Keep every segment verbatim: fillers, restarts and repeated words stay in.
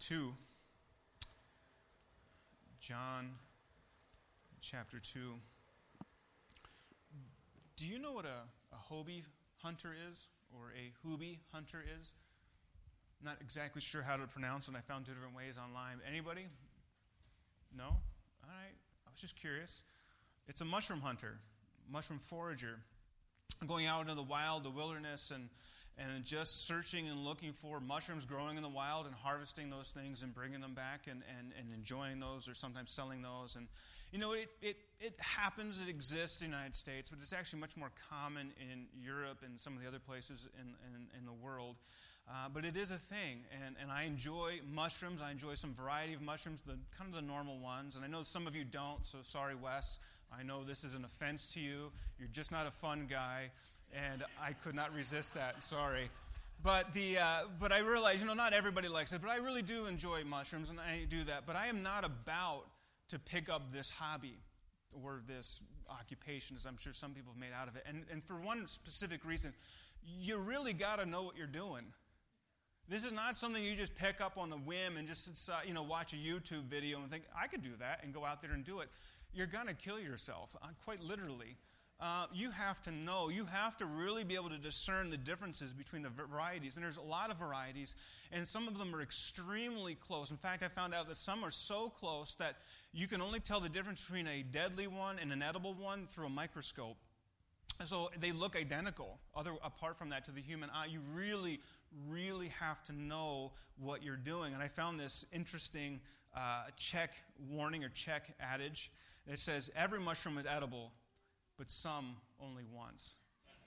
two. John chapter two. Do you know what a, a Hobie hunter is, or a Hoobie hunter is? Not exactly sure how to pronounce it, and I found two different ways online. Anybody? No? All right. I was just curious. It's a mushroom hunter, mushroom forager, going out into the wild, the wilderness, and and just searching and looking for mushrooms growing in the wild and harvesting those things and bringing them back and, and, and enjoying those, or sometimes selling those. And, you know, it, it, it happens, it exists in the United States, but it's actually much more common in Europe and some of the other places in, in, in the world. Uh, but it is a thing, and, and I enjoy mushrooms. I enjoy some variety of mushrooms, the kind of the normal ones. And I know some of you don't, so sorry, Wes. I know this is an offense to you. You're just not a fun guy, and I could not resist that. Sorry. But the uh, but I realize, you know, not everybody likes it, but I really do enjoy mushrooms, and I do that. But I am not about to pick up this hobby or this occupation, as I'm sure some people have made out of it. And, and for one specific reason, you really got to know what you're doing. This is not something you just pick up on a whim and just, you know, watch a YouTube video and think, I could do that, and go out there and do it. You're going to kill yourself, quite literally. Uh, you have to know, you have to really be able to discern the differences between the varieties. And there's a lot of varieties, and some of them are extremely close. In fact, I found out that some are so close that you can only tell the difference between a deadly one and an edible one through a microscope. So they look identical, other apart from that, to the human eye. You really, really have to know what you're doing. And I found this interesting uh, check warning or check adage. It says, every mushroom is edible, but some only once.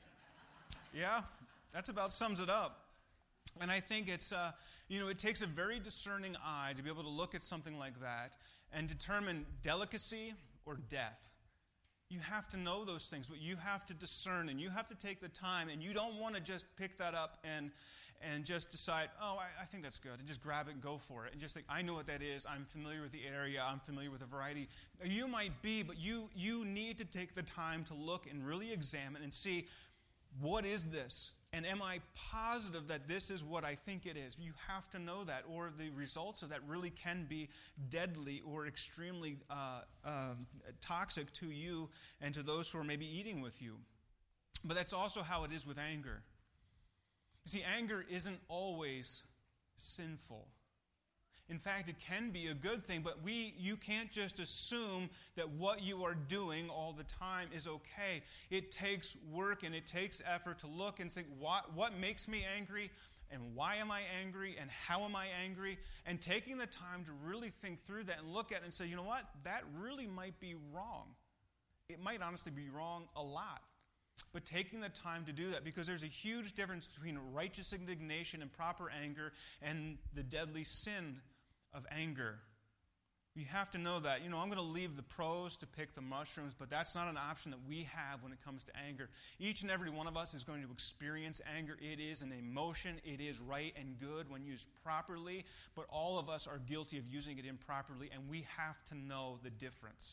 Yeah, that's about sums it up. And I think it's, uh, you know, it takes a very discerning eye to be able to look at something like that and determine delicacy or death. You have to know those things, but you have to discern, and you have to take the time, and you don't want to just pick that up and and just decide, oh, I, I think that's good, and just grab it and go for it, and just think, I know what that is, I'm familiar with the area, I'm familiar with the variety. You might be, but you you need to take the time to look and really examine and see, what is this? And am I positive that this is what I think it is? You have to know that, or the results of that really can be deadly or extremely uh, uh, toxic to you and to those who are maybe eating with you. But that's also how it is with anger. You see, anger isn't always sinful. In fact, it can be a good thing, but we you can't just assume that what you are doing all the time is okay. It takes work and it takes effort to look and think, what, what makes me angry, and why am I angry, and how am I angry? And taking the time to really think through that and look at it and say, you know what, that really might be wrong. It might honestly be wrong a lot. But taking the time to do that, because there's a huge difference between righteous indignation and proper anger and the deadly sin of anger. You have to know that. You know, I'm going to leave the pros to pick the mushrooms, but that's not an option that we have when it comes to anger. Each and every one of us is going to experience anger. It is an emotion. It is right and good when used properly, but all of us are guilty of using it improperly, and we have to know the difference.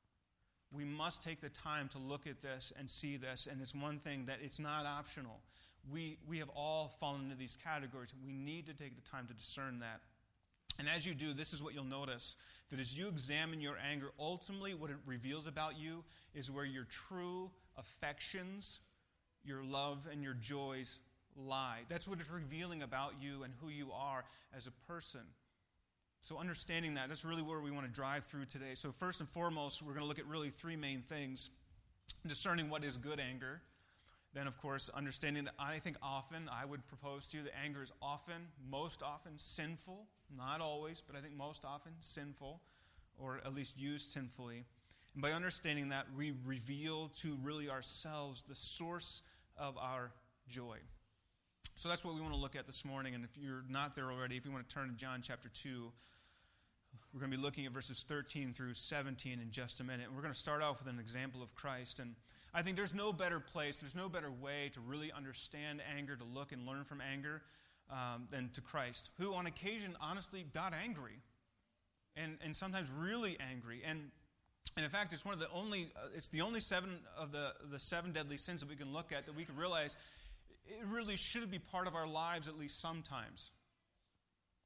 We must take the time to look at this and see this, and it's one thing that it's not optional. We, we have all fallen into these categories, and we need to take the time to discern that. And as you do, this is what you'll notice, that as you examine your anger, ultimately what it reveals about you is where your true affections, your love, and your joys lie. That's what it's revealing about you and who you are as a person. So understanding that, that's really where we want to drive through today. So first and foremost, we're going to look at really three main things. Discerning what is good anger. Then, of course, understanding that I think often, I would propose to you that anger is often, most often, sinful. Not always, but I think most often sinful, or at least used sinfully. And by understanding that, we reveal to really ourselves the source of our joy. So that's what we want to look at this morning. And if you're not there already, if you want to turn to John chapter two, we're going to be looking at verses thirteen through seventeen in just a minute. And we're going to start off with an example of Christ. And I think there's no better place, there's no better way to really understand anger, to look and learn from anger, um, than to Christ, who on occasion honestly got angry, and and sometimes really angry. And and in fact, it's one of the only uh, it's the only seven of the the seven deadly sins that we can look at that we can realize it really should be part of our lives at least sometimes.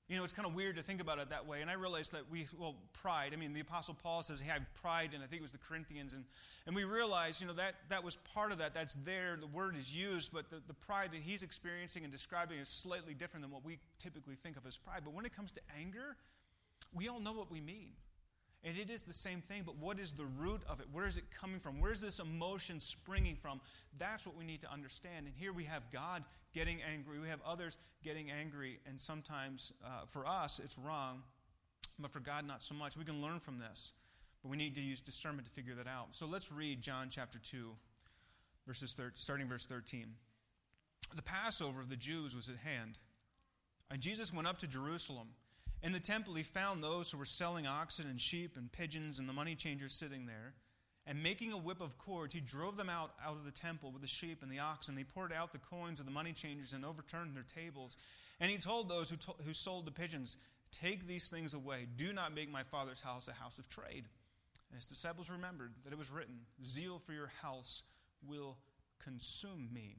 You know, it's kind of weird to think about it that way. And I realized that we, well, pride. I mean, the Apostle Paul says, hey, I have pride, and I think it was the Corinthians. And, and we realized, you know, that, that was part of that. That's there. The word is used, but the, the pride that he's experiencing and describing is slightly different than what we typically think of as pride. But when it comes to anger, we all know what we mean. And it is the same thing, but what is the root of it? Where is it coming from? Where is this emotion springing from? That's what we need to understand. And here we have God getting angry. We have others getting angry. And sometimes uh, for us, it's wrong. But for God, not so much. We can learn from this. But we need to use discernment to figure that out. So let's read John chapter two, verses thir- starting verse thirteen. The Passover of the Jews was at hand. And Jesus went up to Jerusalem. In the temple he found those who were selling oxen and sheep and pigeons and the money changers sitting there. And making a whip of cords, he drove them out, out of the temple with the sheep and the oxen. He poured out the coins of the money changers and overturned their tables. And he told those who, to, who sold the pigeons, take these things away. Do not make my Father's house a house of trade. And his disciples remembered that it was written, zeal for your house will consume me.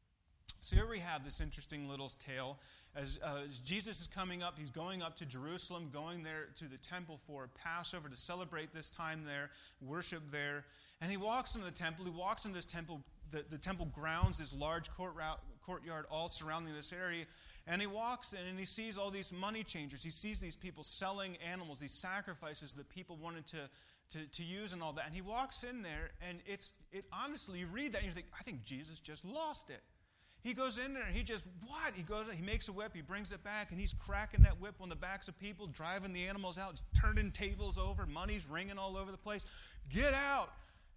So here we have this interesting little tale. As, uh, as Jesus is coming up, he's going up to Jerusalem, going there to the temple for Passover to celebrate this time there, worship there. And he walks into the temple. He walks into this temple, the, the temple grounds, this large court route, courtyard all surrounding this area. And he walks in and he sees all these money changers. He sees these people selling animals, these sacrifices that people wanted to, to, to use and all that. And he walks in there, and it's it honestly, you read that and you think, I think Jesus just lost it. He goes in there and he just, what? He goes, he makes a whip, he brings it back, and he's cracking that whip on the backs of people, driving the animals out, turning tables over, money's ringing all over the place. Get out!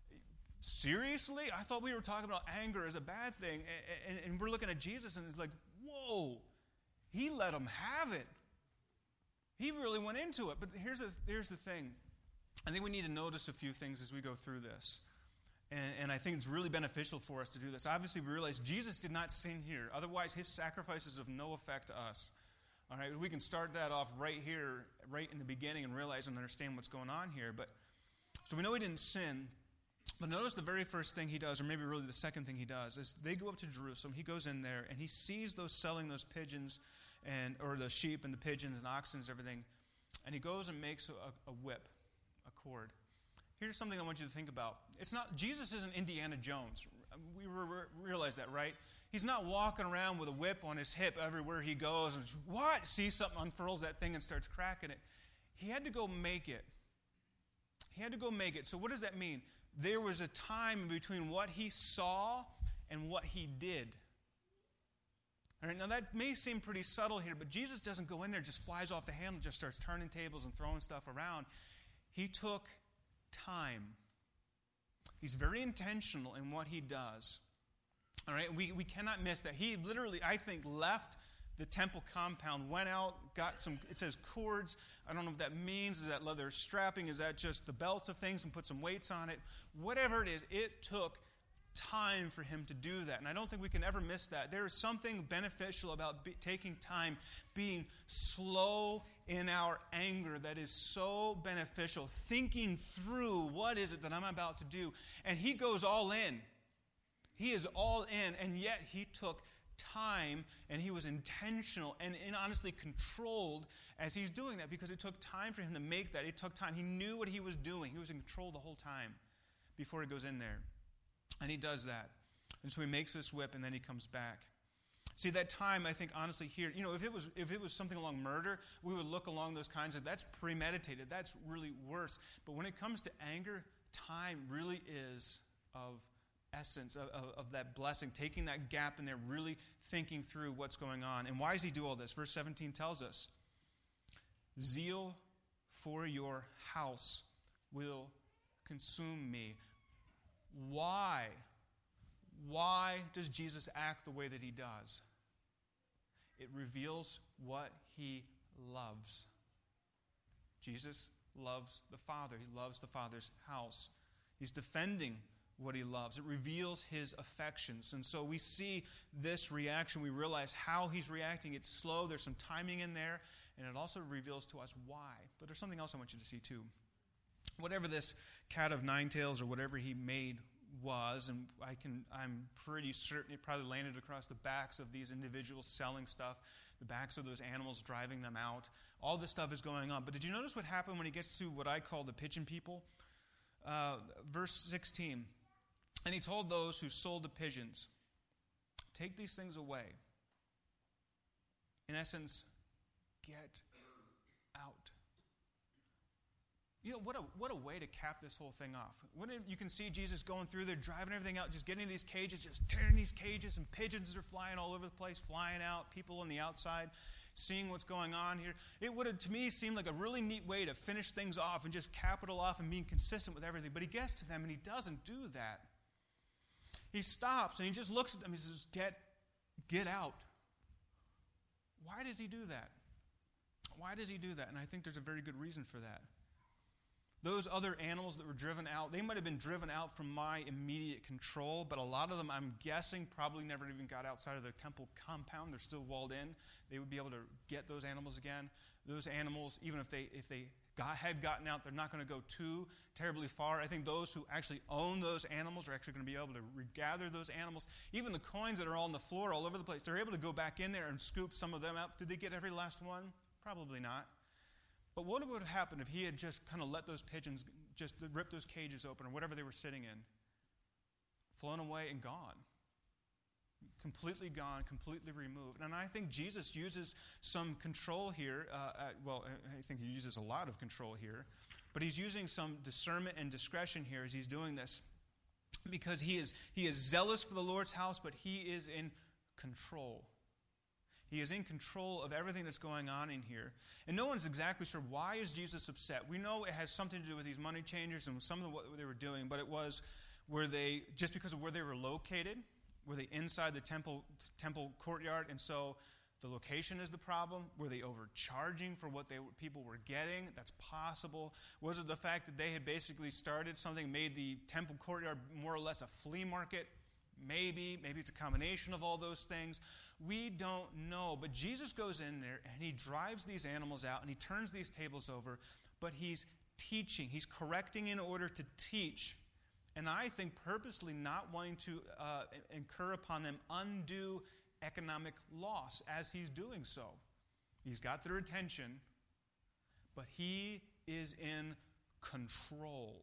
Seriously? I thought we were talking about anger as a bad thing, and, and, and we're looking at Jesus and it's like, whoa, he let them have it. He really went into it. But here's the, here's the thing. I think we need to notice a few things as we go through this. And, and I think it's really beneficial for us to do this. Obviously, we realize Jesus did not sin here. Otherwise, his sacrifice is of no effect to us. All right, we can start that off right here, right in the beginning, and realize and understand what's going on here. But so we know he didn't sin. But notice the very first thing he does, or maybe really the second thing he does, is they go up to Jerusalem. He goes in there, and he sees those selling those pigeons, and or the sheep and the pigeons and oxen and everything. And he goes and makes a, a whip, a cord. Here's something I want you to think about. It's not Jesus isn't Indiana Jones. We re- realize that, right? He's not walking around with a whip on his hip everywhere he goes and what? Sees something, unfurls that thing and starts cracking it. He had to go make it. He had to go make it. So what does that mean? There was a time in between what he saw and what he did. All right, now that may seem pretty subtle here, but Jesus doesn't go in there, just flies off the handle, just starts turning tables and throwing stuff around. He took time. He's very intentional in what he does. All right, we, we cannot miss that. He literally, I think, left the temple compound, went out, got some, it says cords. I don't know what that means. Is that leather strapping? Is that just the belts of things, and put some weights on it? Whatever it is, it took time for him to do that. And I don't think we can ever miss that. There is something beneficial about be, taking time, being slow in our anger that is so beneficial. Thinking through, what is it that I'm about to do? And he goes all in. He is all in, and yet he took time, and he was intentional and, and honestly controlled as he's doing that, because it took time for him to make that. It took time. He knew what he was doing. He was in control the whole time before he goes in there. And he does that. And so he makes this whip, and then he comes back. See, that time, I think, honestly, here, you know, if it was if it was something along murder, we would look along those kinds of, that's premeditated. That's really worse. But when it comes to anger, time really is of essence, of, of, of that blessing, taking that gap in there, really thinking through what's going on. And why does he do all this? Verse seventeen tells us, zeal for your house will consume me. Why? Why does Jesus act the way that he does? It reveals what he loves. Jesus loves the Father. He loves the Father's house. He's defending what he loves. It reveals his affections. And so we see this reaction. We realize how he's reacting. It's slow. There's some timing in there. And it also reveals to us why. But there's something else I want you to see too. Whatever this cat of nine tails or whatever he made was, and I can, I'm pretty certain it probably landed across the backs of these individuals selling stuff, the backs of those animals driving them out. All this stuff is going on. But did you notice what happened when he gets to what I call the pigeon people? Uh, verse sixteen, and he told those who sold the pigeons, take these things away. In essence, get out. You know, what a what a way to cap this whole thing off. When it, you can see Jesus going through there, driving everything out, just getting these cages, just tearing these cages, and pigeons are flying all over the place, flying out, people on the outside, seeing what's going on here. It would have, to me, seemed like a really neat way to finish things off and just cap it all off and being consistent with everything. But he gets to them, and he doesn't do that. He stops, and he just looks at them, and he says, get, get out. Why does he do that? Why does he do that? And I think there's a very good reason for that. Those other animals that were driven out, they might have been driven out from my immediate control, but a lot of them, I'm guessing, probably never even got outside of the temple compound. They're still walled in. They would be able to get those animals again. Those animals, even if they if they got, had gotten out, they're not going to go too terribly far. I think those who actually own those animals are actually going to be able to regather those animals. Even the coins that are all on the floor all over the place, they're able to go back in there and scoop some of them out. Did they get every last one? Probably not. But what would have happened if he had just kind of let those pigeons, just rip those cages open or whatever they were sitting in, flown away and gone? Completely gone, completely removed. And I think Jesus uses some control here. Uh, uh, well, I think he uses a lot of control here. But he's using some discernment and discretion here as he's doing this. Because he is, he is zealous for the Lord's house, but he is in control. He is in control of everything that's going on in here. And no one's exactly sure why is Jesus upset. We know it has something to do with these money changers and some of what they were doing, but it was were they just because of where they were located, were they inside the temple temple courtyard, and so the location is the problem? Were they overcharging for what they people were getting? That's possible. Was it the fact that they had basically started something, made the temple courtyard more or less a flea market? Maybe. Maybe it's a combination of all those things. We don't know. But Jesus goes in there and he drives these animals out and he turns these tables over. But he's teaching. He's correcting in order to teach. And I think purposely not wanting to uh, incur upon them undue economic loss as he's doing so. He's got their attention, but he is in control.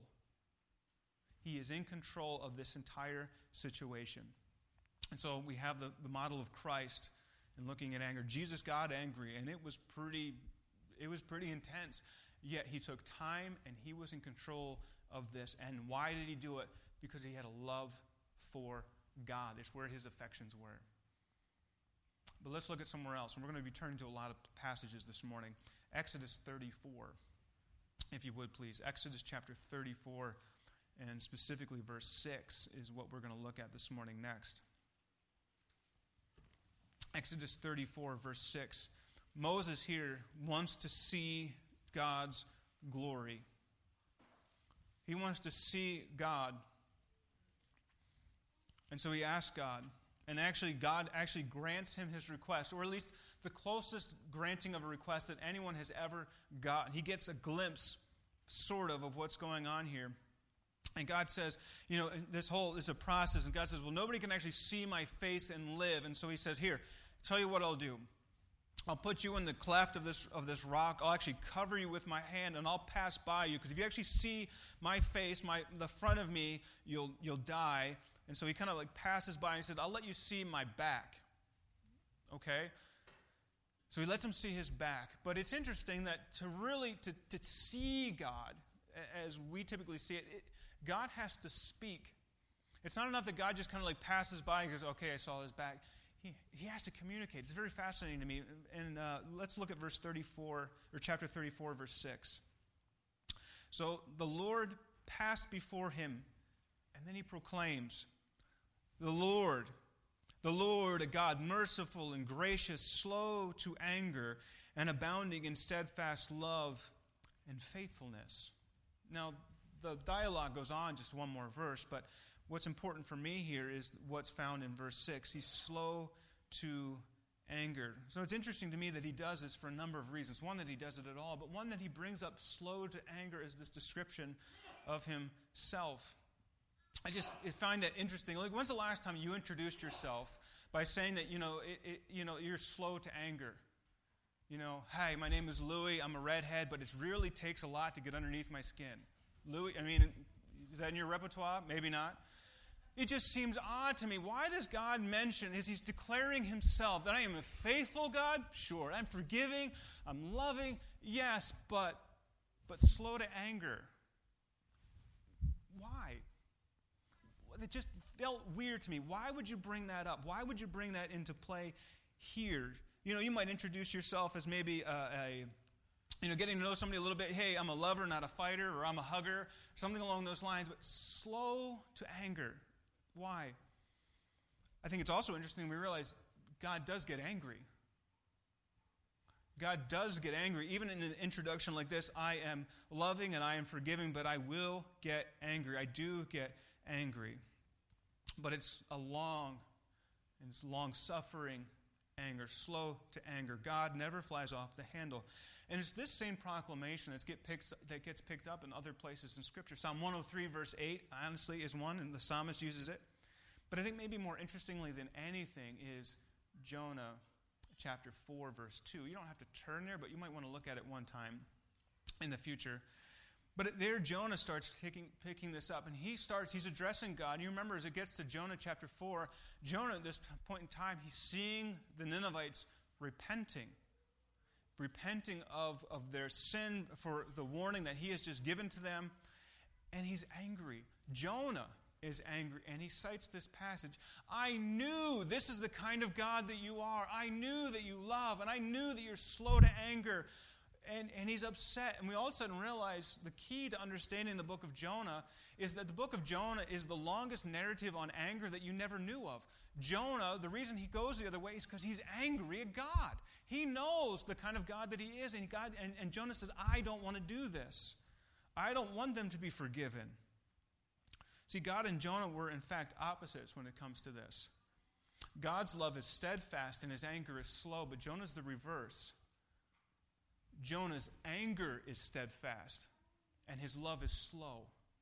He is in control of this entire situation. And so we have the, the model of Christ in looking at anger. Jesus got angry, and it was pretty, it was pretty intense. Yet he took time, and he was in control of this. And why did he do it? Because he had a love for God. It's where his affections were. But let's look at somewhere else. And we're going to be turning to a lot of passages this morning. Exodus thirty-four, if you would please. Exodus chapter thirty-four. And specifically verse six is what we're going to look at this morning next. Exodus thirty-four, verse six. Moses here wants to see God's glory. He wants to see God. And so he asks God. And actually, God actually grants him his request, or at least the closest granting of a request that anyone has ever gotten. He gets a glimpse, sort of, of what's going on here. And God says, you know, this whole is a process. And God says, well, nobody can actually see my face and live. And so he says, here, tell you what I'll do. I'll put you in the cleft of this of this rock. I'll actually cover you with my hand, and I'll pass by you. Because if you actually see my face, my the front of me, you'll you'll die. And so he kind of like passes by and he says, I'll let you see my back. Okay? So he lets him see his back. But it's interesting that to really, to, to see God, as we typically see it, it, God has to speak. It's not enough that God just kind of like passes by and goes, okay, I saw his back. He, he has to communicate. It's very fascinating to me. And uh, let's look at verse thirty-four, or chapter thirty-four, verse six. So the Lord passed before him, and then he proclaims, the Lord, the Lord, a God merciful and gracious, slow to anger, and abounding in steadfast love and faithfulness. Now, the dialogue goes on just one more verse, but what's important for me here is what's found in verse six. He's slow to anger. So it's interesting to me that he does this for a number of reasons. One, that he does it at all, but one that he brings up slow to anger is this description of himself. I just find that interesting. Like, when's the last time you introduced yourself by saying that, you know, it, it, you know, you're slow to anger? You know, hi, my name is Louie. I'm a redhead, but it really takes a lot to get underneath my skin. Louie, I mean, is that in your repertoire? Maybe not. It just seems odd to me. Why does God mention, is he's declaring himself that I am a faithful God? Sure. I'm forgiving. I'm loving. Yes, but but slow to anger. Why? It just felt weird to me. Why would you bring that up? Why would you bring that into play here? You know, you might introduce yourself as maybe a, a you know, getting to know somebody a little bit. Hey, I'm a lover, not a fighter, or I'm a hugger, something along those lines. But slow to anger. Why? I think it's also interesting we realize God does get angry. God does get angry. Even in an introduction like this, I am loving and I am forgiving, but I will get angry. I do get angry. But it's a long and it's long-suffering anger, slow to anger. God never flies off the handle. And it's this same proclamation that's get picked, that gets picked up in other places in Scripture. Psalm one oh three, verse eight, honestly, is one, and the psalmist uses it. But I think maybe more interestingly than anything is Jonah chapter four, verse two. You don't have to turn there, but you might want to look at it one time in the future. But there Jonah starts picking, picking this up, and he starts, he's addressing God. You remember, as it gets to Jonah chapter four, Jonah at this point in time, he's seeing the Ninevites repenting. Repenting of, of their sin for the warning that he has just given to them. And he's angry. Jonah is angry, and he cites this passage. I knew this is the kind of God that you are. I knew that you love, and I knew that you're slow to anger. And, and he's upset. And we all of a sudden realize the key to understanding the book of Jonah is that the book of Jonah is the longest narrative on anger that you never knew of. Jonah, the reason he goes the other way is because he's angry at God. He knows the kind of God that he is. And, God, and, and Jonah says, I don't want to do this. I don't want them to be forgiven. See, God and Jonah were, in fact, opposites when it comes to this. God's love is steadfast and his anger is slow, but Jonah's the reverse. Jonah's anger is steadfast, and his love is slow.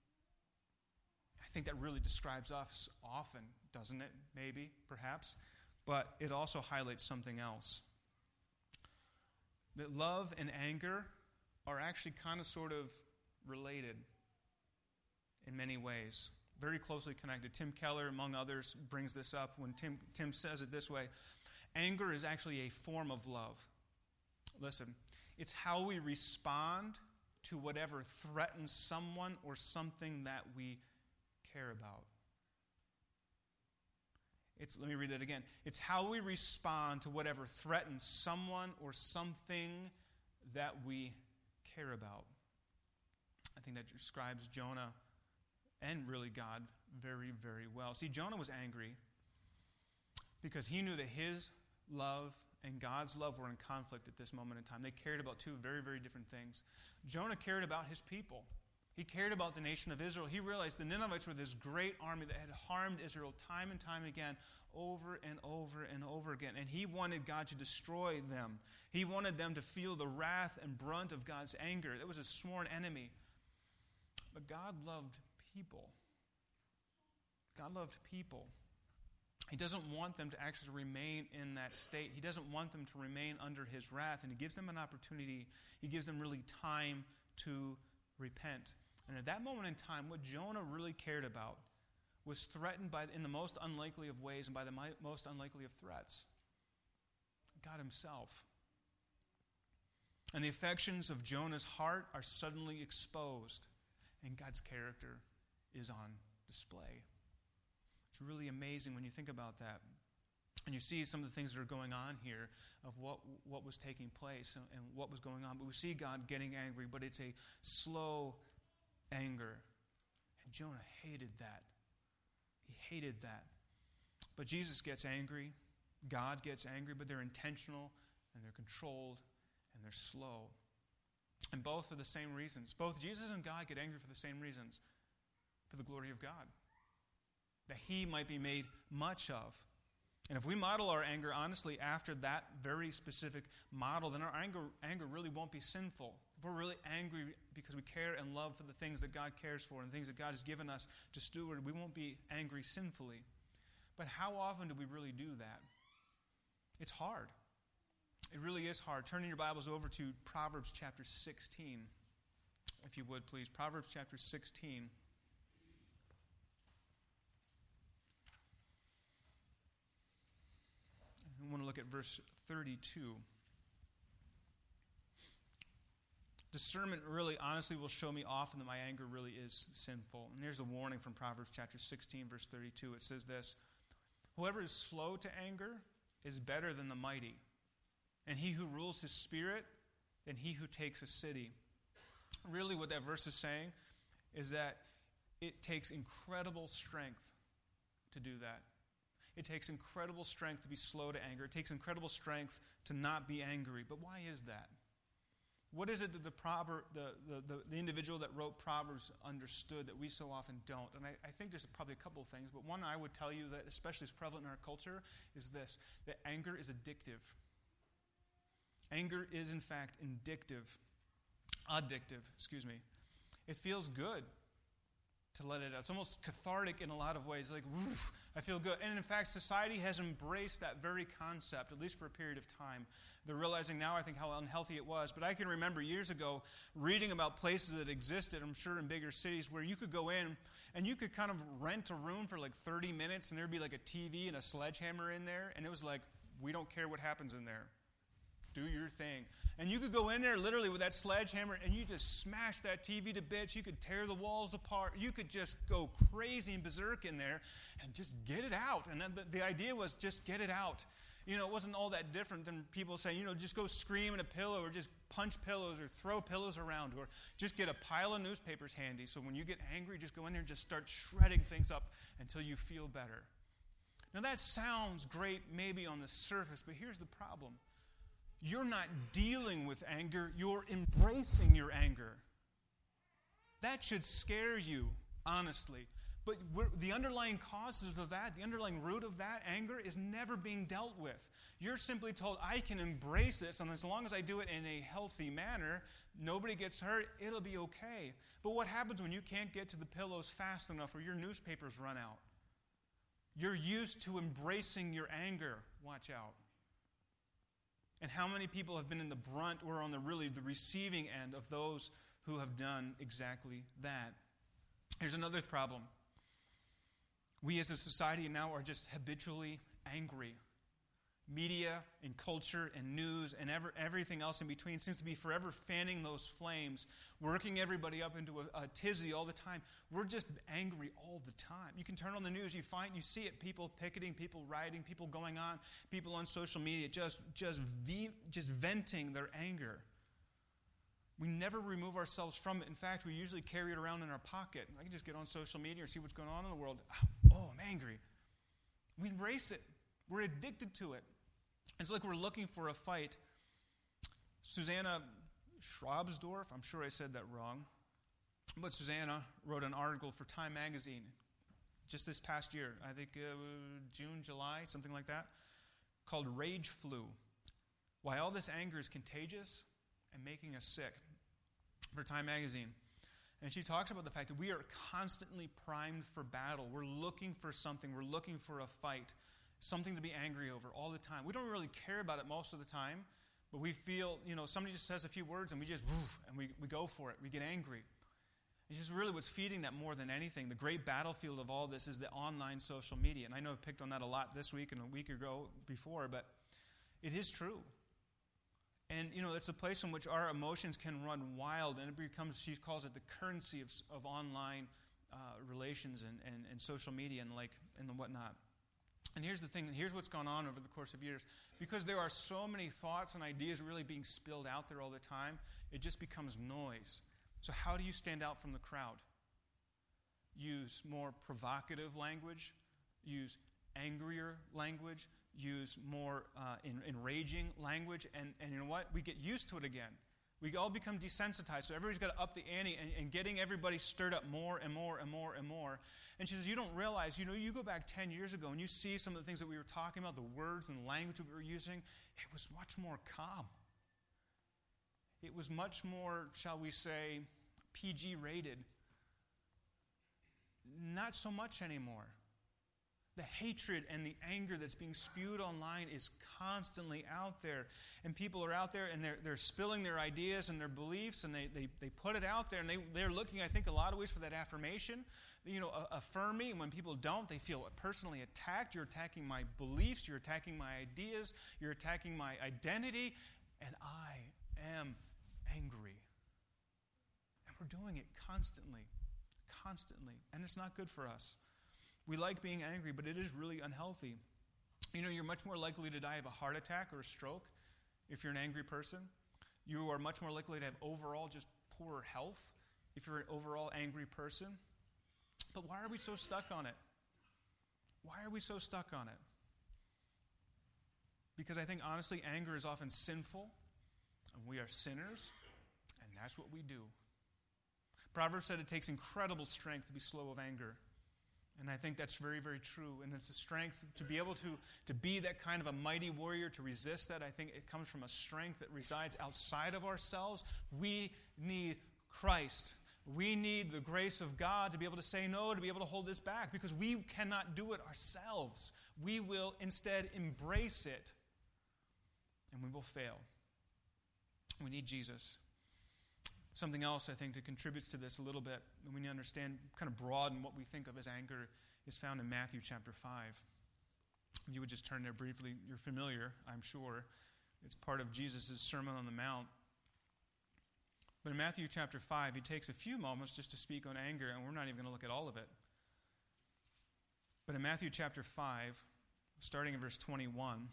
I think that really describes us often, doesn't it? Maybe, perhaps. But it also highlights something else. That love and anger are actually kind of sort of related in many ways. Very closely connected. Tim Keller, among others, brings this up when Tim, Tim says it this way. Anger is actually a form of love. Listen. It's how we respond to whatever threatens someone or something that we care about. It's, let me read that again. It's how we respond to whatever threatens someone or something that we care about. I think that describes Jonah and really God very, very well. See, Jonah was angry because he knew that his love and God's love were in conflict at this moment in time. They cared about two very, very different things. Jonah cared about his people. He cared about the nation of Israel. He realized the Ninevites were this great army that had harmed Israel time and time again, over and over and over again. And he wanted God to destroy them. He wanted them to feel the wrath and brunt of God's anger. That was a sworn enemy. But God loved people. God loved people. He doesn't want them to actually remain in that state. He doesn't want them to remain under his wrath. And he gives them an opportunity. He gives them really time to repent. And at that moment in time, what Jonah really cared about was threatened by, in the most unlikely of ways and by the most unlikely of threats. God himself. And the affections of Jonah's heart are suddenly exposed. And God's character is on display. It's really amazing when you think about that. And you see some of the things that are going on here of what, what was taking place and, and what was going on. But we see God getting angry, but it's a slow anger. And Jonah hated that. He hated that. But Jesus gets angry. God gets angry, but they're intentional and they're controlled and they're slow. And both for the same reasons. Both Jesus and God get angry for the same reasons. For the glory of God. That he might be made much of. And if we model our anger honestly after that very specific model, then our anger, anger really won't be sinful. If we're really angry because we care and love for the things that God cares for and things that God has given us to steward, we won't be angry sinfully. But how often do we really do that? It's hard. It really is hard. Turning your Bibles over to Proverbs chapter sixteen, if you would, please. Proverbs chapter sixteen. I want to look at verse thirty-two. Discernment really, honestly, will show me often that my anger really is sinful. And here's a warning from Proverbs chapter sixteen, verse thirty-two. It says this: whoever is slow to anger is better than the mighty, and he who rules his spirit than he who takes a city. Really what that verse is saying is that it takes incredible strength to do that. It takes incredible strength to be slow to anger. It takes incredible strength to not be angry. But why is that? What is it that the, proverb, the, the, the, the individual that wrote Proverbs understood that we so often don't? And I, I think there's probably a couple of things, but one I would tell you that especially is prevalent in our culture is this, that anger is addictive. Anger is, in fact, addictive. Addictive, excuse me. It feels good to let it out. It's almost cathartic in a lot of ways. Like, woof, I feel good. And in fact, society has embraced that very concept, at least for a period of time. They're realizing now, I think, how unhealthy it was. But I can remember years ago reading about places that existed, I'm sure in bigger cities, where you could go in and you could kind of rent a room for like thirty minutes, and there'd be like a T V and a sledgehammer in there. And it was like, we don't care what happens in there. Do your thing. And you could go in there literally with that sledgehammer and you just smash that T V to bits. You could tear the walls apart. You could just go crazy and berserk in there and just get it out. And then the, the idea was just get it out. You know, it wasn't all that different than people saying, you know, just go scream in a pillow or just punch pillows or throw pillows around or just get a pile of newspapers handy. So when you get angry, just go in there and just start shredding things up until you feel better. Now that sounds great maybe on the surface, but here's the problem. You're not dealing with anger, you're embracing your anger. That should scare you, honestly. But the underlying causes of that, the underlying root of that anger is never being dealt with. You're simply told, I can embrace this, and as long as I do it in a healthy manner, nobody gets hurt, it'll be okay. But what happens when you can't get to the pillows fast enough or your newspapers run out? You're used to embracing your anger. Watch out. And how many people have been in the brunt or on the really the receiving end of those who have done exactly that? Here's another problem. We as a society now are just habitually angry. Media and culture and news and ever, everything else in between seems to be forever fanning those flames, working everybody up into a, a tizzy all the time. We're just angry all the time. You can turn on the news, you find, you see it, people picketing, people rioting, people going on, people on social media just, just, ve- just venting their anger. We never remove ourselves from it. In fact, we usually carry it around in our pocket. I can just get on social media or see what's going on in the world. Oh, I'm angry. We embrace it. We're addicted to it. It's like we're looking for a fight. Susanna Schrabsdorf, I'm sure I said that wrong, but Susanna wrote an article for Time Magazine just this past year, I think uh, June, July, something like that, called Rage Flu. Why all this anger is contagious and making us sick, for Time Magazine. And she talks about the fact that we are constantly primed for battle. We're looking for something. We're looking for a fight. Something to be angry over all the time. We don't really care about it most of the time, but we feel, you know, somebody just says a few words and we just, woof, and we, we go for it. We get angry. It's just really what's feeding that more than anything. The great battlefield of all this is the online social media. And I know I've picked on that a lot this week and a week ago before, but it is true. And, you know, it's a place in which our emotions can run wild, and it becomes, she calls it the currency of, of online uh, relations and, and, and social media and like and whatnot. And here's the thing, here's what's gone on over the course of years. Because there are so many thoughts and ideas really being spilled out there all the time, it just becomes noise. So how do you stand out from the crowd? Use more provocative language, use angrier language, use more uh, en- enraging language, and, and you know what? We get used to it again. We all become desensitized, so everybody's got to up the ante and, and getting everybody stirred up more and more and more and more. And she says, you don't realize, you know, you go back ten years ago and you see some of the things that we were talking about, the words and the language that we were using, it was much more calm. it was much more, shall we say, P G rated. Not so much anymore. The hatred and the anger that's being spewed online is constantly out there. And people are out there and they're, they're spilling their ideas and their beliefs, and they, they, they put it out there, and they, they're looking, I think, a lot of ways for that affirmation. You know, affirm me. And when people don't, they feel personally attacked. You're attacking my beliefs. You're attacking my ideas. You're attacking my identity. And I am angry. And we're doing it constantly. Constantly. And it's not good for us. We like being angry, but it is really unhealthy. You know, you're much more likely to die of a heart attack or a stroke if you're an angry person. You are much more likely to have overall just poor health if you're an overall angry person. But why are we so stuck on it? Why are we so stuck on it? Because I think, honestly, anger is often sinful, and we are sinners, and that's what we do. Proverbs said it takes incredible strength to be slow of anger. And I think that's very, very true. And it's a strength to be able to, to be that kind of a mighty warrior, to resist that. I think it comes from a strength that resides outside of ourselves. We need Christ. We need the grace of God to be able to say no, to be able to hold this back, because we cannot do it ourselves. We will instead embrace it, and we will fail. We need Jesus. Something else, I think, that contributes to this a little bit, and we need to understand, kind of broaden what we think of as anger, is found in Matthew chapter five. If you would just turn there briefly. You're familiar, I'm sure. It's part of Jesus' Sermon on the Mount. But in Matthew chapter five, he takes a few moments just to speak on anger, and we're not even going to look at all of it. But in Matthew chapter five, starting in verse twenty-one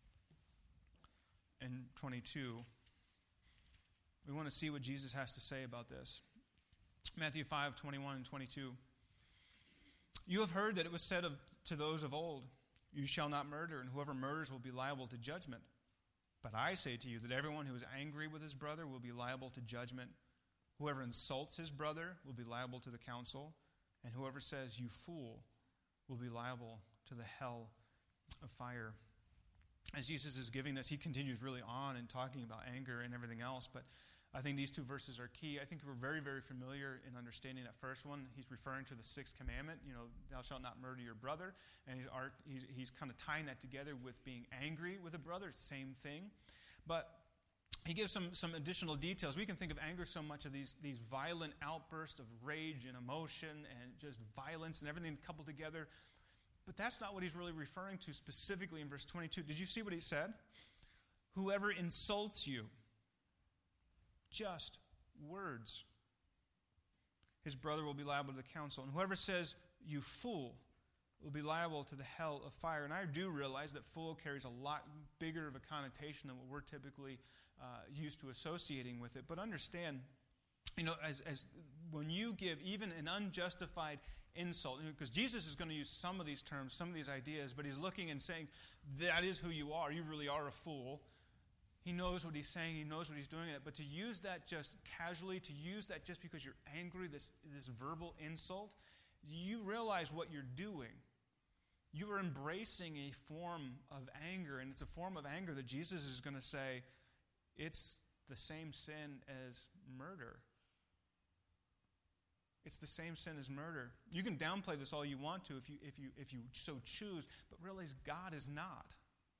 and twenty-two, we want to see what Jesus has to say about this. Matthew five, twenty-one and twenty-two. You have heard that it was said of, to those of old, you shall not murder, and whoever murders will be liable to judgment. But I say to you that everyone who is angry with his brother will be liable to judgment. Whoever insults his brother will be liable to the council, and whoever says, you fool, will be liable to the hell of fire. As Jesus is giving this, he continues really on and talking about anger and everything else, but I think these two verses are key. I think we're very, very familiar in understanding that first one. He's referring to the sixth commandment, you know, thou shalt not murder your brother. And he's, he's, he's kind of tying that together with being angry with a brother, same thing. But he gives some, some additional details. We can think of anger so much of these, these violent outbursts of rage and emotion and just violence and everything coupled together. But that's not what he's really referring to specifically in verse twenty-two. Did you see what he said? Whoever insults you, just words, his brother will be liable to the council. And whoever says, you fool, will be liable to the hell of fire. And I do realize that fool carries a lot bigger of a connotation than what we're typically uh, used to associating with it. But understand, you know, as, as when you give even an unjustified insult, because Jesus is going to use some of these terms, some of these ideas, but he's looking and saying, that is who you are. You really are a fool. He knows what he's saying. He knows what he's doing. But to use that just casually, to use that just because you're angry, this, this verbal insult, you realize what you're doing. You are embracing a form of anger, and it's a form of anger that Jesus is going to say, it's the same sin as murder. It's the same sin as murder. You can downplay this all you want to if you, if you, if you so choose, but realize God is not.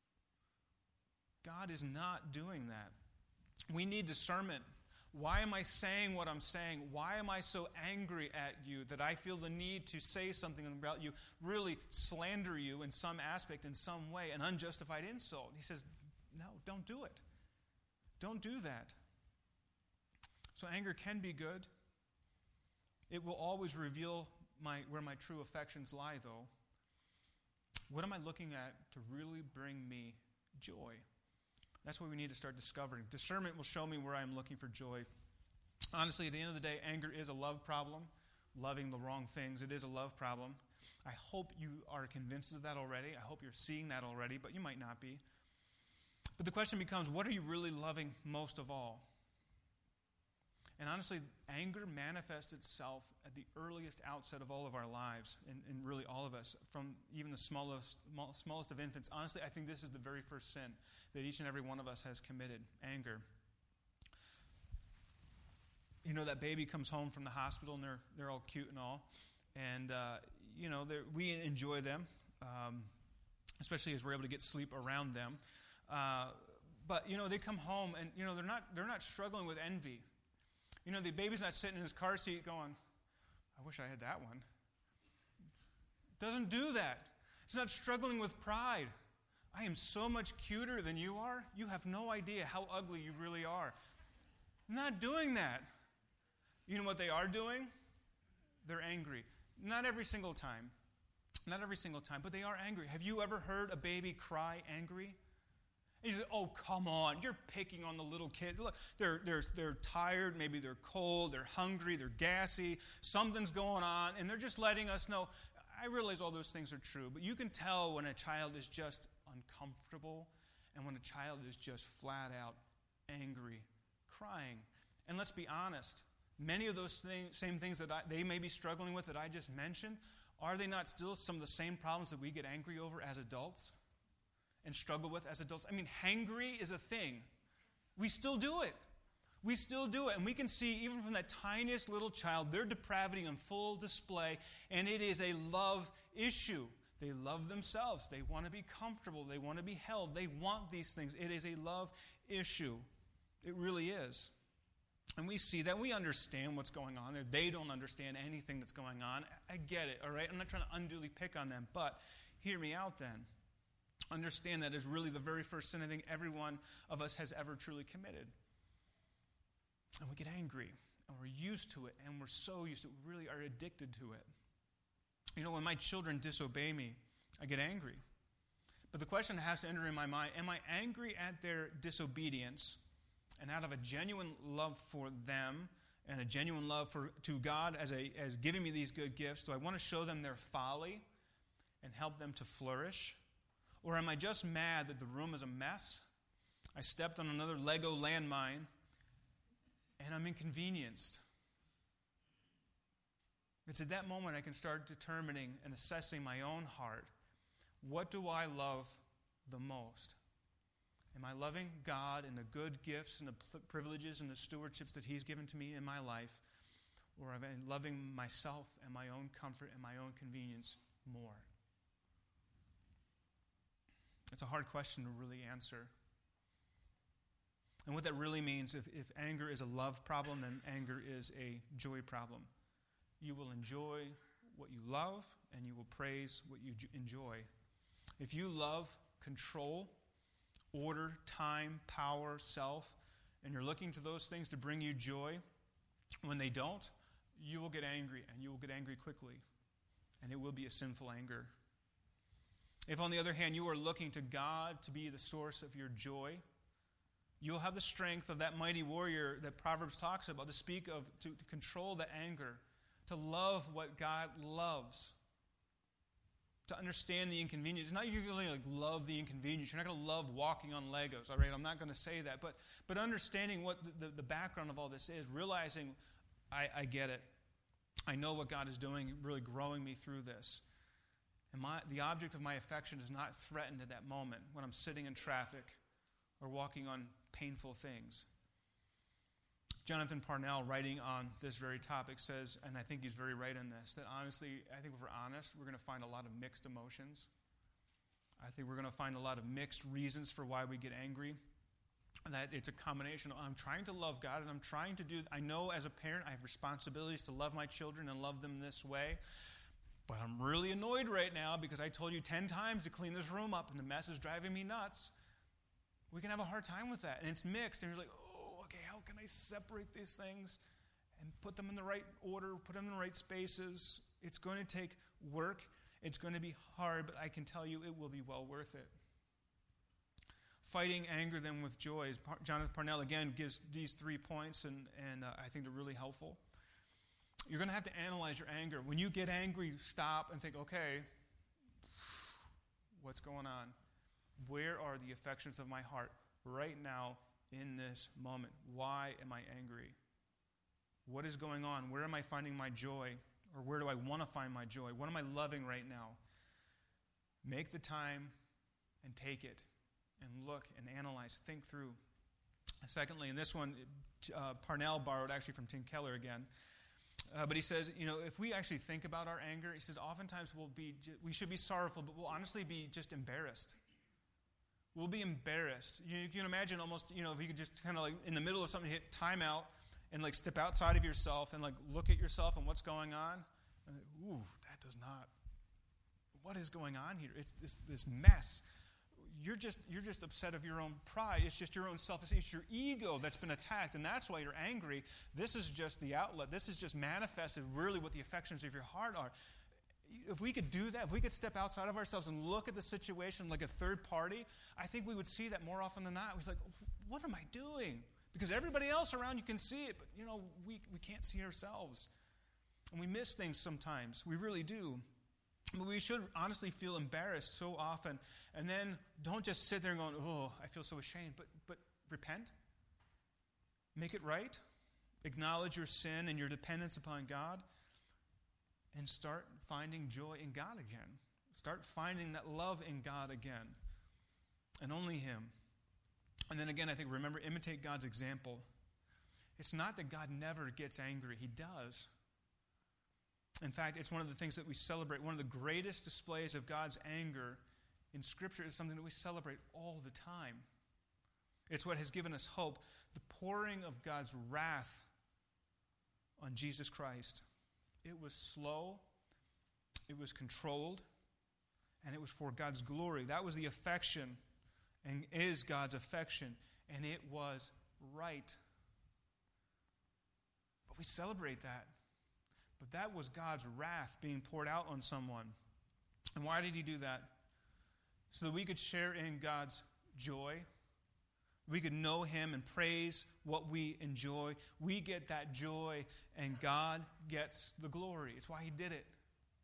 God is not doing that. We need discernment. Why am I saying what I'm saying? Why am I so angry at you that I feel the need to say something about you, really slander you in some aspect, in some way, an unjustified insult? He says, no, don't do it. Don't do that. So anger can be good. It will always reveal my, where my true affections lie, though. What am I looking at to really bring me joy? That's what we need to start discovering. Discernment will show me where I'm looking for joy. Honestly, at the end of the day, anger is a love problem. Loving the wrong things, it is a love problem. I hope you are convinced of that already. I hope you're seeing that already, but you might not be. But the question becomes, what are you really loving most of all? And honestly, anger manifests itself at the earliest outset of all of our lives, and, and really all of us, from even the smallest, smallest of infants. Honestly, I think this is the very first sin that each and every one of us has committed, anger. know, that baby comes home from the hospital, and they're they're all cute and all. And, uh, you know, we enjoy them, um, especially as we're able to get sleep around them. Uh, but, you know, they come home, and, you know, they're not they're not struggling with envy. You know, the baby's not sitting in his car seat going, I wish I had that one. It doesn't do that. It's not struggling with pride. I am so much cuter than you are. You have no idea how ugly you really are. Not doing that. You know what they are doing? They're angry. Not every single time. Not every single time, but they are angry. Have you ever heard a baby cry angry? And you say, oh, come on, you're picking on the little kid. Look, they're, they're, they're tired, maybe they're cold, they're hungry, they're gassy, something's going on, and they're just letting us know. I realize all those things are true, but you can tell when a child is just uncomfortable and when a child is just flat out angry, crying. And let's be honest, many of those thing, same things that I, they may be struggling with that I just mentioned, are they not still some of the same problems that we get angry over as adults and struggle with as adults? I mean, hangry is a thing. We still do it. We still do it. And we can see, even from that tiniest little child, their depravity on full display, and it is a love issue. They love themselves. They want to be comfortable. They want to be held. They want these things. It is a love issue. It really is. And we see that. We understand what's going on there. They don't understand anything that's going on. I get it, all right? I'm not trying to unduly pick on them, but hear me out then. Understand that is really the very first sin I think every one of us has ever truly committed. And we get angry, and we're used to it, and we're so used to it, we really are addicted to it. You know, when my children disobey me, I get angry. But the question that has to enter in my mind, am I angry at their disobedience, and out of a genuine love for them, and a genuine love for to God as, a, as giving me these good gifts, do I want to show them their folly and help them to flourish? Or am I just mad that the room is a mess? I stepped on another Lego landmine, and I'm inconvenienced. It's at that moment I can start determining and assessing my own heart. What do I love the most? Am I loving God and the good gifts and the privileges and the stewardships that He's given to me in my life? Or am I loving myself and my own comfort and my own convenience more? It's a hard question to really answer. And what that really means, if, if anger is a love problem, then anger is a joy problem. You will enjoy what you love, and you will praise what you enjoy. If you love control, order, time, power, self, and you're looking to those things to bring you joy, when they don't, you will get angry, and you will get angry quickly. And it will be a sinful anger. If, on the other hand, you are looking to God to be the source of your joy, you'll have the strength of that mighty warrior that Proverbs talks about, to speak of, to, to control the anger, to love what God loves, to understand the inconvenience. It's not you're going to like love the inconvenience. You're not going to love walking on Legos, all right? I'm not going to say that. But but understanding what the, the, the background of all this is, realizing I, I get it. I know what God is doing, really growing me through this. And my, the object of my affection is not threatened at that moment when I'm sitting in traffic or walking on painful things. Jonathan Parnell, writing on this very topic, says, and I think he's very right in this, that honestly, I think if we're honest, we're going to find a lot of mixed emotions. I think we're going to find a lot of mixed reasons for why we get angry. That it's a combination of, I'm trying to love God, and I'm trying to do, I know as a parent I have responsibilities to love my children and love them this way, but I'm really annoyed right now because I told you ten times to clean this room up, and the mess is driving me nuts. We can have a hard time with that, and it's mixed, and you're like, oh, okay, how can I separate these things and put them in the right order, put them in the right spaces? It's going to take work. It's going to be hard, but I can tell you it will be well worth it. Fighting anger then with joy. Jonathan Parnell, again, gives these three points, and, and uh, I think they're really helpful. You're going to have to analyze your anger. When you get angry, stop and think, okay, what's going on? Where are the affections of my heart right now in this moment? Why am I angry? What is going on? Where am I finding my joy? Or where do I want to find my joy? What am I loving right now? Make the time and take it and look and analyze, think through. Secondly, and this one, uh, Parnell borrowed actually from Tim Keller again, uh, but he says, you know, if we actually think about our anger, he says, oftentimes we'll be, we should be sorrowful, but we'll honestly be just embarrassed. We'll be embarrassed. You, you can imagine almost, you know, if you could just kind of like in the middle of something hit time out and like step outside of yourself and like look at yourself and what's going on. And like, ooh, that does not. What is going on here? It's this this mess. You're just you're just upset of your own pride. It's just your own self-esteem. It's your ego that's been attacked, and that's why you're angry. This is just the outlet. This is just manifested really what the affections of your heart are. If we could do that, if we could step outside of ourselves and look at the situation like a third party, I think we would see that more often than not. We're like, what am I doing? Because everybody else around you can see it, but you know, we, we can't see ourselves. And we miss things sometimes. We really do. But we should honestly feel embarrassed so often. And then don't just sit there and go, oh, I feel so ashamed. But but repent. Make it right. Acknowledge your sin and your dependence upon God. And start finding joy in God again. Start finding that love in God again. And only Him. And then again, I think, remember, imitate God's example. It's not that God never gets angry. He does. In fact, it's one of the things that we celebrate. One of the greatest displays of God's anger in Scripture is something that we celebrate all the time. It's what has given us hope. The pouring of God's wrath on Jesus Christ. It was slow, it was controlled, and it was for God's glory. That was the affection, and is God's affection, and it was right. But we celebrate that. But that was God's wrath being poured out on someone. And why did He do that? So that we could share in God's joy. We could know Him and praise what we enjoy. We get that joy, and God gets the glory. It's why He did it.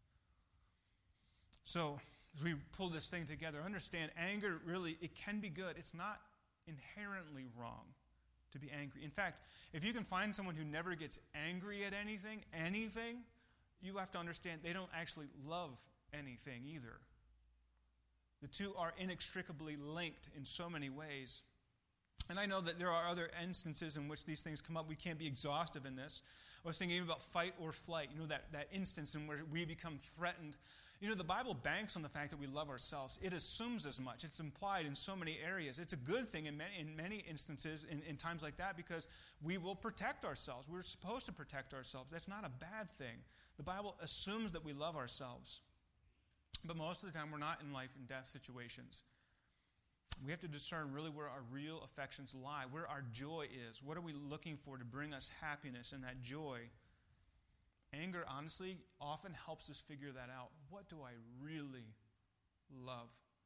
So, as we pull this thing together, understand anger really, it can be good. It's not inherently wrong to be angry. In fact, if you can find someone who never gets angry at anything, anything, you have to understand they don't actually love anything either. The two are inextricably linked in so many ways. And I know that there are other instances in which these things come up. We can't be exhaustive in this. I was thinking about fight or flight. You know, that, that instance in where we become threatened. You know, the Bible banks on the fact that we love ourselves. It assumes as much. It's implied in so many areas. It's a good thing in many, in many instances, in, in times like that, because we will protect ourselves. We're supposed to protect ourselves. That's not a bad thing. The Bible assumes that we love ourselves. But most of the time, we're not in life and death situations. We have to discern really where our real affections lie, where our joy is. What are we looking for to bring us happiness and that joy? Anger, honestly, often helps us figure that out. What do I really love?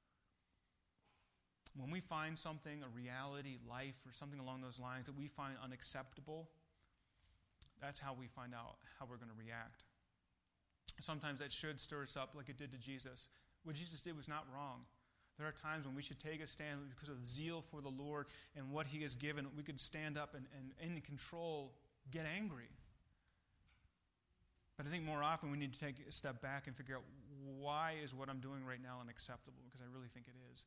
When we find something, a reality, life, or something along those lines that we find unacceptable, that's how we find out how we're going to react. Sometimes that should stir us up like it did to Jesus. What Jesus did was not wrong. There are times when we should take a stand because of zeal for the Lord and what He has given. We could stand up and, and in control, get angry. But I think more often we need to take a step back and figure out, why is what I'm doing right now unacceptable? Because I really think it is.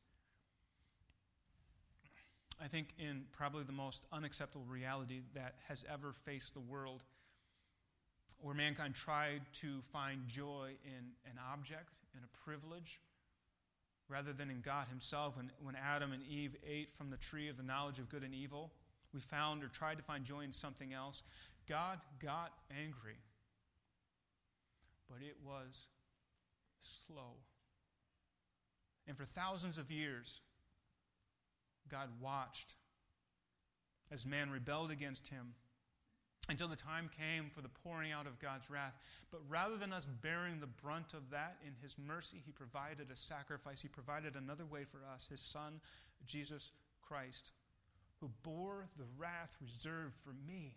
I think in probably the most unacceptable reality that has ever faced the world, where mankind tried to find joy in an object, in a privilege, rather than in God Himself. When, when Adam and Eve ate from the tree of the knowledge of good and evil, we found or tried to find joy in something else. God got angry. But it was slow. And for thousands of years, God watched as man rebelled against Him until the time came for the pouring out of God's wrath. But rather than us bearing the brunt of that, in His mercy, He provided a sacrifice. He provided another way for us, His Son, Jesus Christ, who bore the wrath reserved for me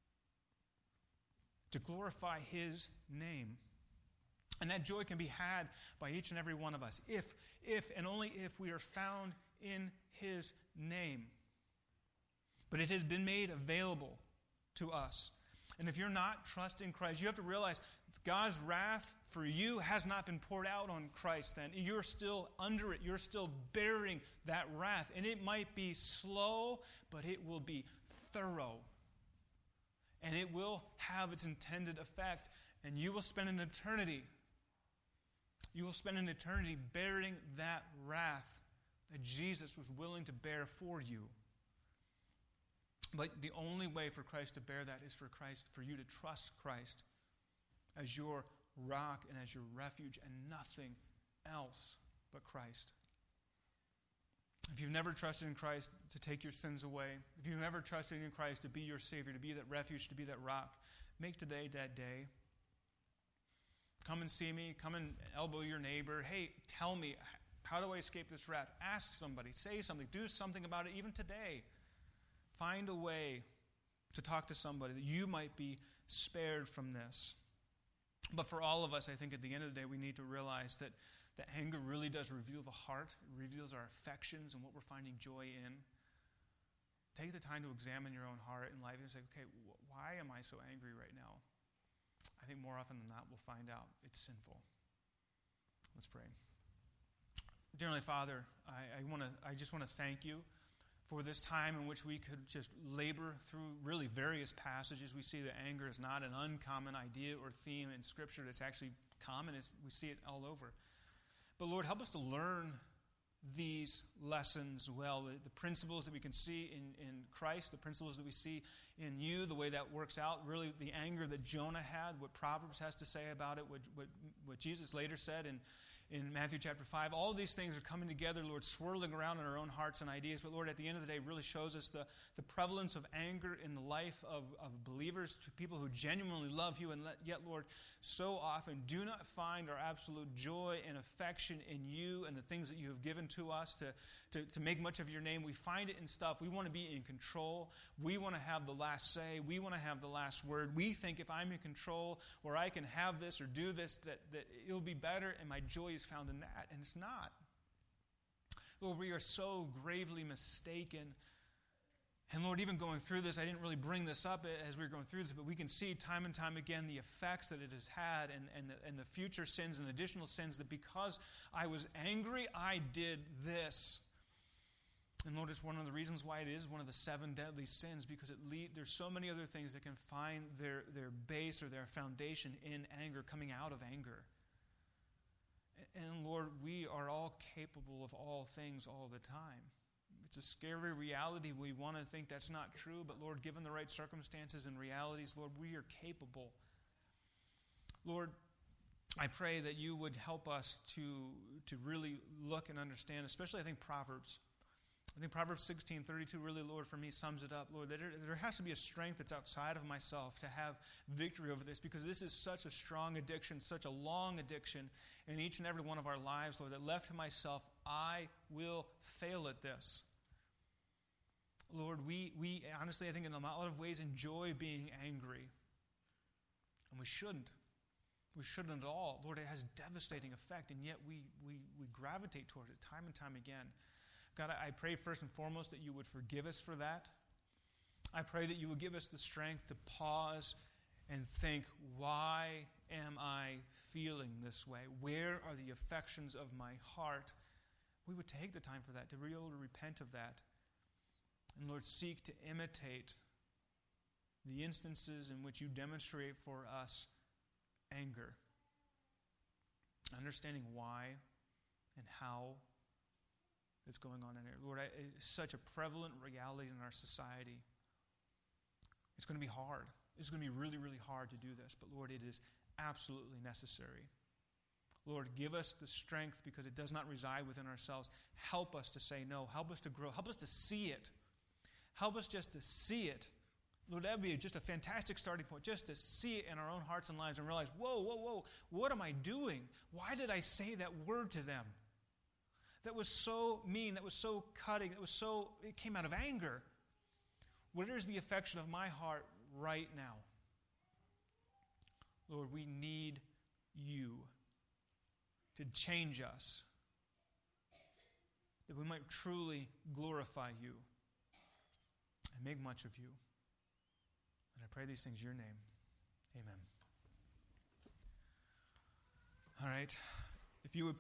to glorify His name. And that joy can be had by each and every one of us, if, if, and only if we are found in His name. But it has been made available to us. And if you're not trusting Christ, you have to realize God's wrath for you has not been poured out on Christ then. You're still under it. You're still bearing that wrath. And it might be slow, but it will be thorough. And it will have its intended effect. And you will spend an eternity. You will spend an eternity bearing that wrath that Jesus was willing to bear for you. But the only way for Christ to bear that is for Christ, for you to trust Christ as your rock and as your refuge and nothing else but Christ. If you've never trusted in Christ to take your sins away, if you've never trusted in Christ to be your Savior, to be that refuge, to be that rock, make today that day. Come and see me. Come and elbow your neighbor. Hey, tell me, how do I escape this wrath? Ask somebody. Say something. Do something about it even today. Find a way to talk to somebody that you might be spared from this. But for all of us, I think at the end of the day, we need to realize that, that anger really does reveal the heart. It reveals our affections and what we're finding joy in. Take the time to examine your own heart and life and say, okay, wh- why am I so angry right now? I think more often than not, we'll find out it's sinful. Let's pray. Dear Heavenly Father, I, I, wanna, I just want to thank you for this time in which we could just labor through really various passages. We see that anger is not an uncommon idea or theme in Scripture. It's actually common. It's, we see it all over. But Lord, help us to learn these lessons well, the, the principles that we can see in, in Christ, the principles that we see in you, the way that works out, really the anger that Jonah had, what Proverbs has to say about it, what, what, what Jesus later said in In Matthew chapter five, all of these things are coming together, Lord, swirling around in our own hearts and ideas. But Lord, at the end of the day, really shows us the, the prevalence of anger in the life of, of believers, to people who genuinely love you, and let, yet, Lord, so often do not find our absolute joy and affection in you and the things that you have given to us to, to, to make much of your name. We find it in stuff. We want to be in control. We want to have the last say. We want to have the last word. We think if I'm in control or I can have this or do this, that, that it'll be better and my joy is found in that, and it's not. Lord, we are so gravely mistaken. And Lord, even going through this, I didn't really bring this up as we were going through this, but we can see time and time again the effects that it has had and, and, the, and the future sins and additional sins, that because I was angry, I did this. And Lord, it's one of the reasons why it is one of the seven deadly sins, because it lead, there's so many other things that can find their, their base or their foundation in anger, coming out of anger. And Lord, we are all capable of all things all the time. It's a scary reality. We want to think that's not true, but Lord, given the right circumstances and realities, Lord, we are capable. Lord, I pray that you would help us to, to really look and understand, especially I think Proverbs. I think Proverbs sixteen thirty-two really, Lord, for me sums it up. Lord, there, there has to be a strength that's outside of myself to have victory over this, because this is such a strong addiction, such a long addiction in each and every one of our lives, Lord, that left to myself, I will fail at this. Lord, we, we honestly, I think in a lot of ways enjoy being angry, and we shouldn't. We shouldn't at all. Lord, it has devastating effect, and yet we, we, we gravitate towards it time and time again. God, I pray first and foremost that you would forgive us for that. I pray that you would give us the strength to pause and think, why am I feeling this way? Where are the affections of my heart? We would take the time for that, to be able to repent of that. And Lord, seek to imitate the instances in which you demonstrate for us anger. Understanding why and how that's going on in there. Lord, I, it's such a prevalent reality in our society. It's going to be hard. It's going to be really, really hard to do this. But Lord, it is absolutely necessary. Lord, give us the strength, because it does not reside within ourselves. Help us to say no. Help us to grow. Help us to see it. Help us just to see it. Lord, that would be just a fantastic starting point, just to see it in our own hearts and lives and realize, whoa, whoa, whoa, what am I doing? Why did I say that word to them? That was so mean, that was so cutting, that was so, it came out of anger. Where is the affection of my heart right now? Lord, we need you to change us, that we might truly glorify you and make much of you. And I pray these things in your name. Amen. All right. If you would